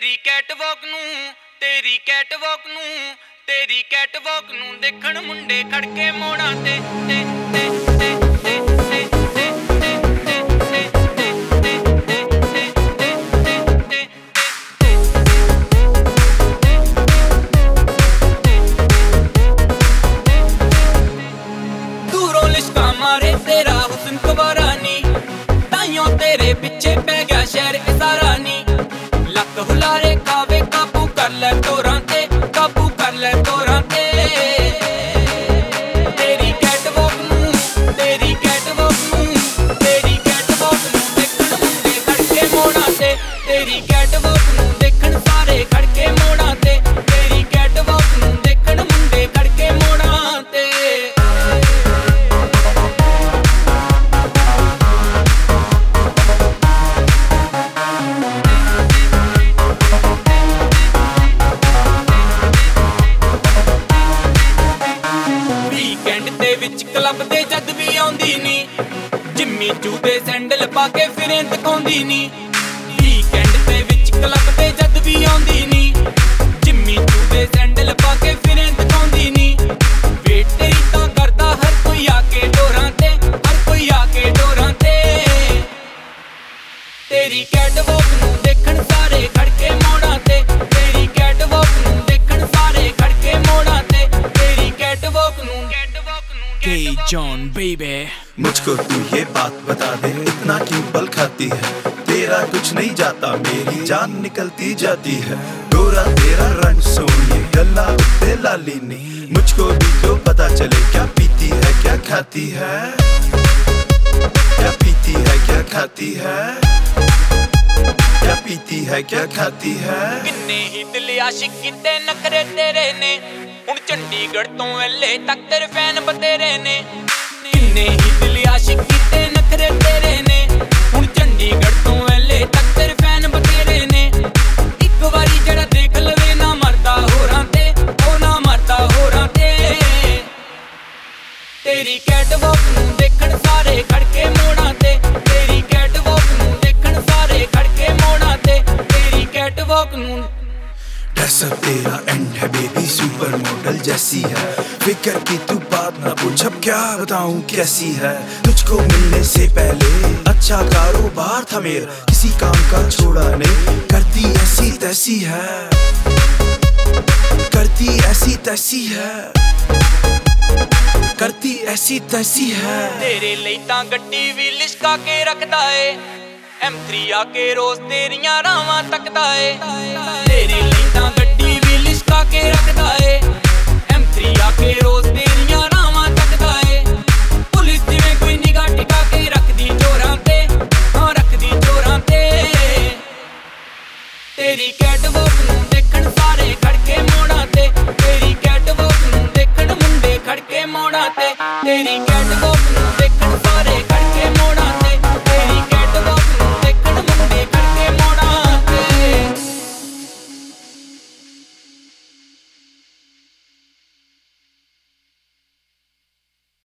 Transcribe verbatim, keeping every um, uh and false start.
तेरी कैटवॉक नू तेरी कैटवॉक नू तेरी कैटवॉक नू देखण मुंडे खड़के मोड़ां ते ते ते ते ते ते ते दूरों लिश्का मारे तेरा हुस्न कवारा नी ताइयों तेरे पिछे पै गया शहर सारा नी लक हुलारे कावे काबू कर ले तोरां ते काबू कर ले तोरां ते तेरी कैटवॉक नू तेरी कैटवॉक नू तेरी कैटवॉक नू देखण मुंडे खड़के मोड़ां ते तेरी कैटवॉक नू देखण सारे खड़के मोड़ां ते तेरी कैटवॉक नू देखण मुंडे खड़के मोड़ां ते क्लब दे जद भी आउंदी नी जिम्मी चू दे सैंडल पाके फिरें तकाउंदी नी वीकेंड दे विच क्लब दे जद भी आउंदी नी जिम्मी चू दे सैंडल पाके फिरें तकाउंदी नी वेट तेरी तां करदा हर कोई आके डोरां ते हर कोई आके डोरां ते तेरी कैटवॉक नू देखण सारे खड़के मोड़ां ते तेरी कैटवॉक नू देखण सारे खड़के मोड़ां ते तेरी कैटवॉक नू Hey John baby मुझको तू ये बात बता दे इतना क्यों पल खाती है तेरा कुछ नहीं जाता मेरी जान निकलती जाती है गोरा तेरा रंग सोनिए गल्ला उत्ते लाली नी मुझको भी तो पता चले क्या पीती है क्या खाती है क्या पीती है क्या खाती है क्या पीती है क्या खाती है किन्ने ही दिल आशिक किते नखरे तेरे ने हुण चंडीगढ़ तो एले तक तेरे फैन बतेरे ने किन्ने ही दिल आशिक किते नखरे तेरे ने हुण चंडीगढ़ तो एले तक तेरे फैन बतेरे ने एक बारी जड़ा देख लवे ना मरदा होरां ते ओ ना मरदा होरां ते तेरी कैटवॉक नू देखण सारे खड़के मोड़ां ते तेरी कैटवॉक नू देखण सारे खड़के मोड़ां ते तेरी कैटवॉक नू ड्रेसअप तेरा एंड है बेबी सुपर मॉडल जैसी है फिकर की तू बात ना पूछ अब क्या बताऊं कैसी है तुझको मिलने से पहले अच्छा कारोबार था मेरा किसी काम का छोड़ा नहीं करती ऐसी तैसी है करती ऐसी तैसी है करती ऐसी तैसी है तेरे ਲਈ ਤਾਂ ਗੱਡੀ ਵੀ ਲਿਸ਼ਕਾ ਕੇ ਰੱਖਦਾ ਏ एम थ्री आके रोज तेरियां रावां तकदा ਏ तेरे ਲਈ ਤਾਂ ਗੱਡੀ ਵੀ ਲਿਸ਼ਕਾ ਕੇ ਰੱਖਦਾ ਏ एम थ्री आके रोज